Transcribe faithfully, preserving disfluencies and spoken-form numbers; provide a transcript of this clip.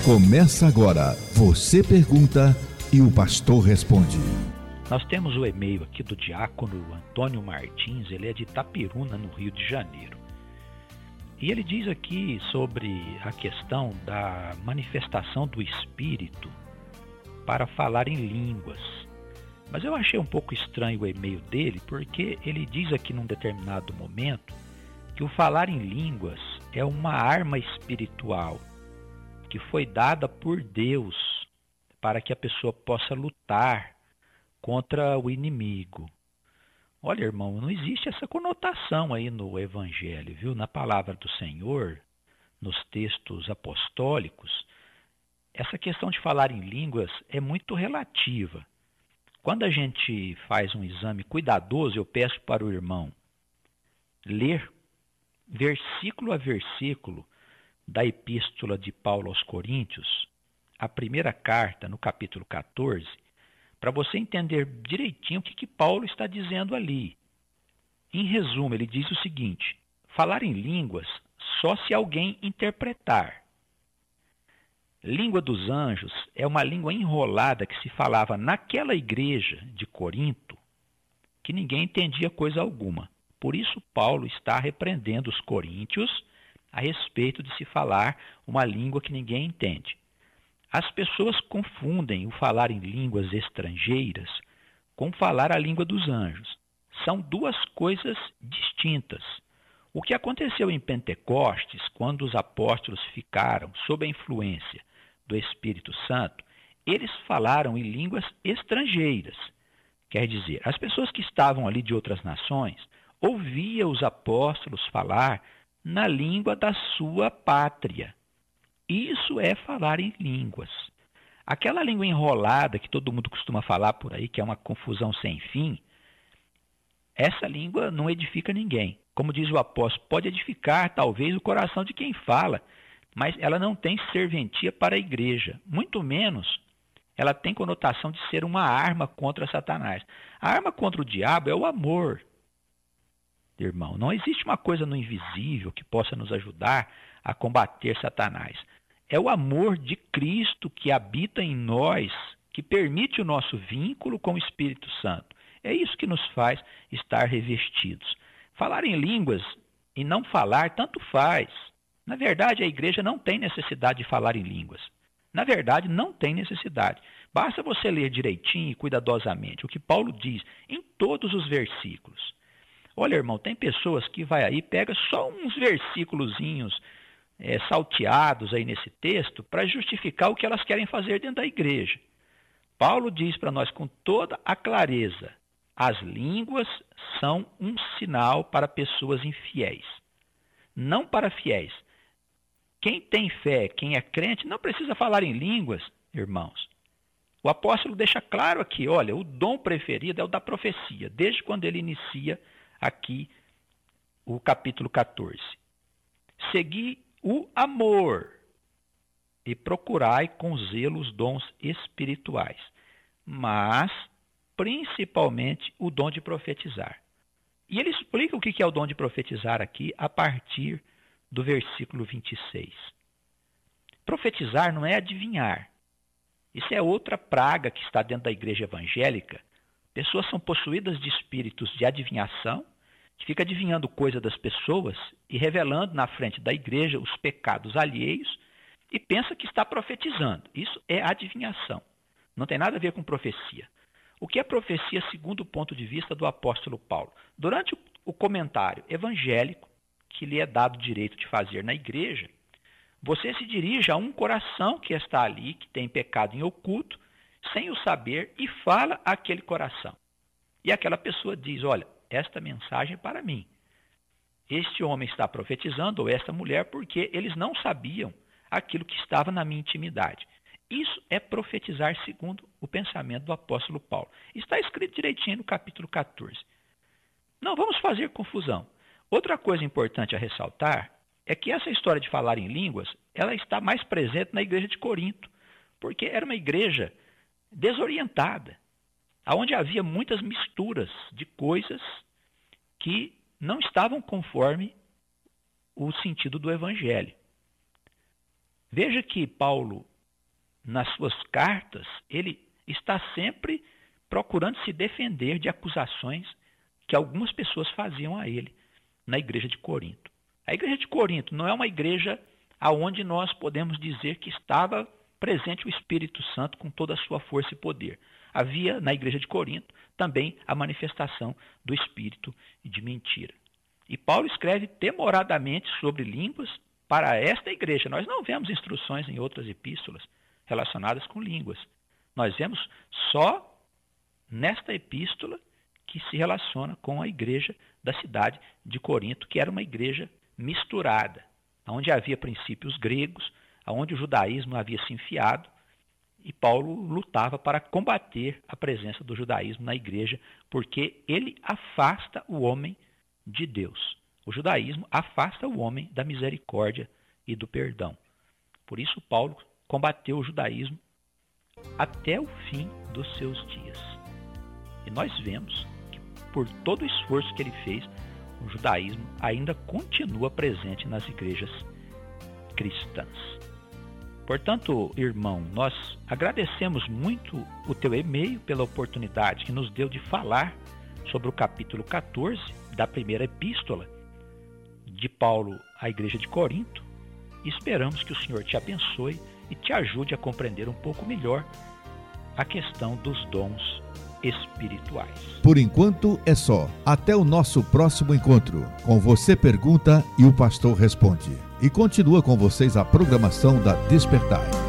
Começa agora. Você pergunta e o pastor responde. Nós temos o e-mail aqui do diácono Antônio Martins, ele é de Itapiruna, no Rio de Janeiro. E ele diz aqui sobre a questão da manifestação do Espírito para falar em línguas. Mas eu achei um pouco estranho o e-mail dele, porque ele diz aqui num determinado momento que o falar em línguas é uma arma espiritual que foi dada por Deus para que a pessoa possa lutar contra o inimigo. Olha, irmão, não existe essa conotação aí no Evangelho, viu? Na palavra do Senhor, nos textos apostólicos, essa questão de falar em línguas é muito relativa. Quando a gente faz um exame cuidadoso, eu peço para o irmão ler versículo a versículo da Epístola de Paulo aos Coríntios, a primeira carta, no capítulo catorze, para você entender direitinho o que, que Paulo está dizendo ali. Em resumo, ele diz o seguinte: falar em línguas só se alguém interpretar. Língua dos anjos é uma língua enrolada que se falava naquela igreja de Corinto, que ninguém entendia coisa alguma. Por isso, Paulo está repreendendo os coríntios a respeito de se falar uma língua que ninguém entende. As pessoas confundem o falar em línguas estrangeiras com falar a língua dos anjos. São duas coisas distintas. O que aconteceu em Pentecostes, quando os apóstolos ficaram sob a influência do Espírito Santo, eles falaram em línguas estrangeiras. Quer dizer, as pessoas que estavam ali de outras nações ouviam os apóstolos falar na língua da sua pátria. Isso é falar em línguas. Aquela língua enrolada que todo mundo costuma falar por aí, que é uma confusão sem fim, essa língua não edifica ninguém. Como diz o apóstolo, pode edificar talvez o coração de quem fala, mas ela não tem serventia para a igreja. Muito menos ela tem conotação de ser uma arma contra Satanás. A arma contra o diabo é o amor. Irmão, não existe uma coisa no invisível que possa nos ajudar a combater Satanás. É o amor de Cristo que habita em nós, que permite o nosso vínculo com o Espírito Santo. É isso que nos faz estar revestidos. Falar em línguas e não falar, tanto faz. Na verdade, a igreja não tem necessidade de falar em línguas. Na verdade, não tem necessidade. Basta você ler direitinho e cuidadosamente o que Paulo diz em todos os versículos. Olha, irmão, tem pessoas que vai aí, pega só uns versículozinhos é, salteados aí nesse texto para justificar o que elas querem fazer dentro da igreja. Paulo diz para nós com toda a clareza: as línguas são um sinal para pessoas infiéis, não para fiéis. Quem tem fé, quem é crente, não precisa falar em línguas, irmãos. O apóstolo deixa claro aqui, olha, o dom preferido é o da profecia, desde quando ele inicia aqui o capítulo catorze. Segui o amor e procurai com zelo os dons espirituais, mas principalmente o dom de profetizar. E ele explica o que é o dom de profetizar aqui a partir do versículo vinte e seis. Profetizar não é adivinhar. Isso é outra praga que está dentro da igreja evangélica. Pessoas são possuídas de espíritos de adivinhação, que fica adivinhando coisa das pessoas e revelando na frente da igreja os pecados alheios e pensa que está profetizando. Isso é adivinhação. Não tem nada a ver com profecia. O que é profecia segundo o ponto de vista do apóstolo Paulo? Durante o comentário evangélico, que lhe é dado o direito de fazer na igreja, você se dirige a um coração que está ali, que tem pecado em oculto, sem o saber, e fala àquele coração. E aquela pessoa diz: olha, esta mensagem é para mim. Este homem está profetizando, ou esta mulher, porque eles não sabiam aquilo que estava na minha intimidade. Isso é profetizar segundo o pensamento do apóstolo Paulo. Está escrito direitinho no capítulo catorze. Não vamos fazer confusão. Outra coisa importante a ressaltar é que essa história de falar em línguas, ela está mais presente na igreja de Corinto, porque era uma igreja desorientada, onde havia muitas misturas de coisas que não estavam conforme o sentido do evangelho. Veja que Paulo nas suas cartas, ele está sempre procurando se defender de acusações que algumas pessoas faziam a ele na igreja de Corinto. A igreja de Corinto não é uma igreja aonde nós podemos dizer que estava presente o Espírito Santo com toda a sua força e poder. Havia na igreja de Corinto também a manifestação do espírito de mentira. E Paulo escreve temoradamente sobre línguas para esta igreja. Nós não vemos instruções em outras epístolas relacionadas com línguas. Nós vemos só nesta epístola que se relaciona com a igreja da cidade de Corinto, que era uma igreja misturada, onde havia princípios gregos, onde o judaísmo havia se enfiado, e Paulo lutava para combater a presença do judaísmo na igreja, porque ele afasta o homem de Deus. O judaísmo afasta o homem da misericórdia e do perdão. Por isso Paulo combateu o judaísmo até o fim dos seus dias. E nós vemos que por todo o esforço que ele fez, o judaísmo ainda continua presente nas igrejas cristãs. Portanto, irmão, nós agradecemos muito o teu e-mail pela oportunidade que nos deu de falar sobre o capítulo quatorze da primeira epístola de Paulo à igreja de Corinto. E esperamos que o Senhor te abençoe e te ajude a compreender um pouco melhor a questão dos dons espirituais. Por enquanto é só. Até o nosso próximo encontro. Com Você Pergunta e o Pastor Responde. E continua com vocês a programação da Despertai.